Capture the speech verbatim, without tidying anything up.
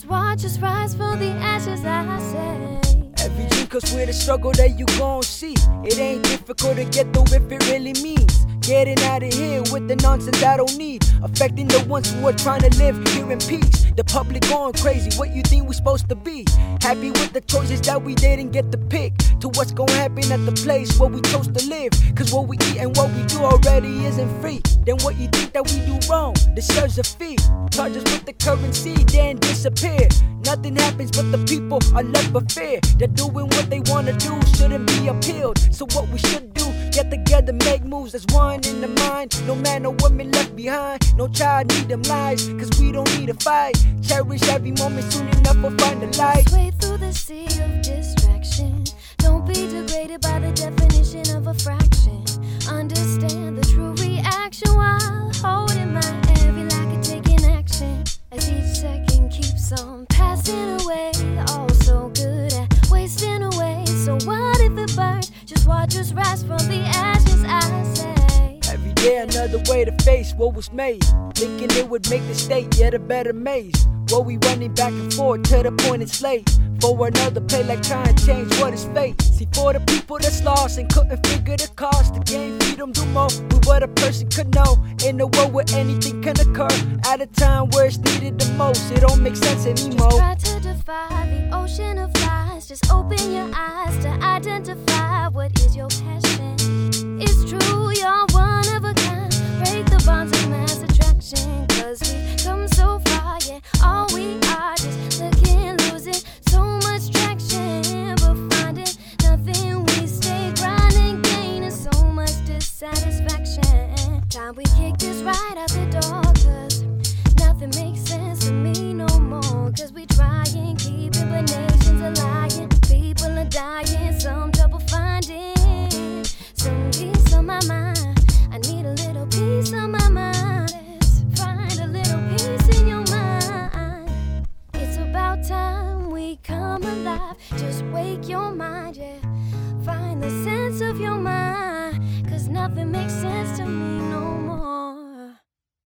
Just watch us rise from the ashes, I say. Every dream comes with a struggle that you gon' see. It ain't difficult to get through if it really means getting out of here with the nonsense I don't need. Affecting the ones who are trying to live here in peace. The public going crazy, what you think we supposed to be? Happy with the choices that we didn't get to pick. To what's gonna happen at the place where we chose to live. Cause what we eat and what we do already isn't free. Then what you think that we do wrong deserves a fee. Charge us with the currency, then disappear. Nothing happens but the people are left with fear. They're doing what they wanna do, shouldn't be appealed. So what we should do, get together, make moves as one in the mind. No man or woman left behind, no child need them lies. Cause we don't need a fight. Cherish every moment, soon enough we'll find the light. Sway through the sea of distraction. Don't be degraded by the definition of a fraction. Understand the true reaction while holding my every like it taking action. As each second keeps on passing away, all so good at wasting away. So what if it burns? Just watch us rise from the ashes, I say. Every day another way to face what was made. Thinking it would make the state yet a better maze. What we running back and forth to the point it's late. For another play like trying to change what is fate. See, for the people that's lost and couldn't figure the cost to gain freedom, do more with what a person could know. In a world where anything can occur, at a time where it's needed the most, it don't make sense anymore. Just try to defy the ocean of lies. Just open your eyes to identify what is your passion. It's true, you're one of a kind. Break the bonds of mass attraction. Cause we've come so far, yeah. All we are just looking, losing so much traction. But finding nothing, we stay grinding, gaining so much dissatisfaction. Time we kick this right out the door. Cause nothing makes sense to me no more. Cause we trying, keeping, but nations are lying. People are dying, some trouble finding some peace on my mind. I need a little peace on my mind. Let's find a little peace in your mind. It's about time we come alive. Just wake your mind, yeah. Find the sense of your mind. Cause nothing makes sense to me.